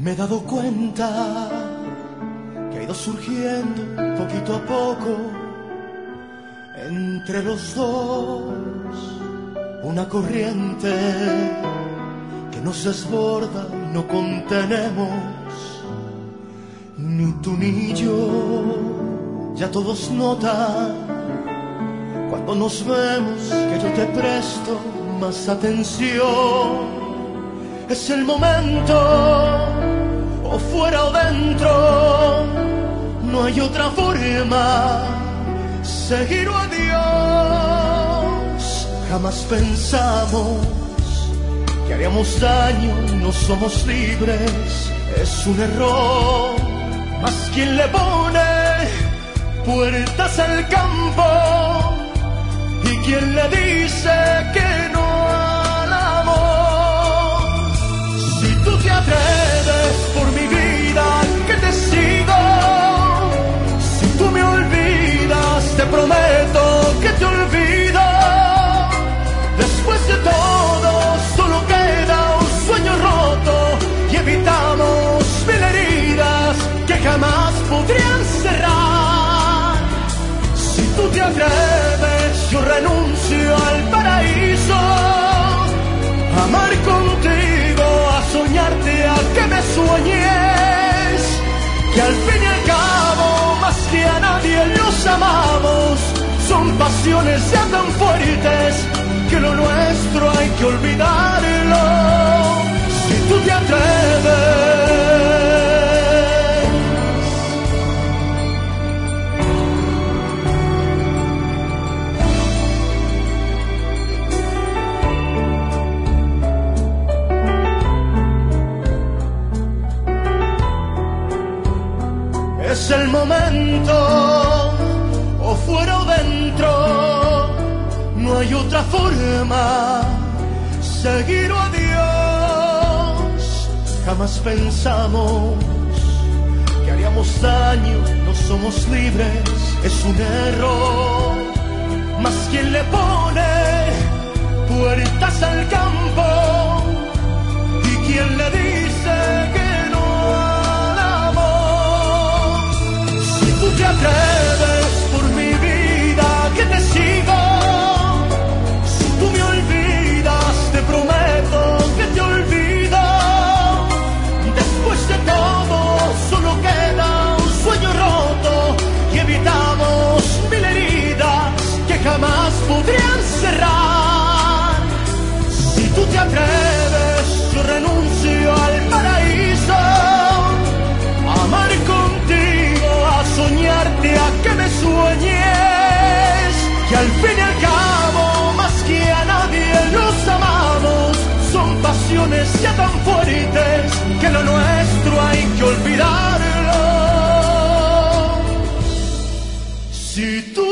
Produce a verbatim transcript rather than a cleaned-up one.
Me he dado cuenta que ha ido surgiendo poquito a poco entre los dos una corriente que nos desborda y no contenemos, ni tú ni yo. Ya todos notan cuando nos vemos que yo te presto más atención. Es el momento, o fuera o dentro, no hay otra forma, seguir o adiós. Jamás pensamos que haríamos daño, no somos libres, es un error. Mas quien le pone puertas al campo y quien le dice que no al amor. Si tú te atreves por mi vida que te sigo, si tú me olvidas te prometo que te olvido. Después de todo solo queda un sueño roto y evitamos mil heridas que jamás podrían cerrar. Si tú te atreves, yo renuncio al paraíso, a amar contigo, a soñarte, a que me sueñes, que al fin y al cabo, más que a nadie los amamos, son pasiones ya tan fuertes que lo nuestro hay que olvidarlo. Si tú te atreves. Es el momento, o fuera o dentro, no hay otra forma, seguir o adiós. Jamás pensamos que haríamos daño, no somos libres, es un error. Mas quien le pone puertas al campo y quien le dice que te atreves por mi vida que te sigo, si tú me olvidas te prometo que te olvido. Después de todo solo queda un sueño roto y evitamos mil heridas que jamás podrían cerrar. Si tú te atreves, yo renuncio al paraíso, a amar contigo, a soñarte, a que me sueñes, que al fin y al cabo, más que a nadie los amamos, son pasiones ya tan fuertes que lo nuestro hay que olvidarlo. Si tú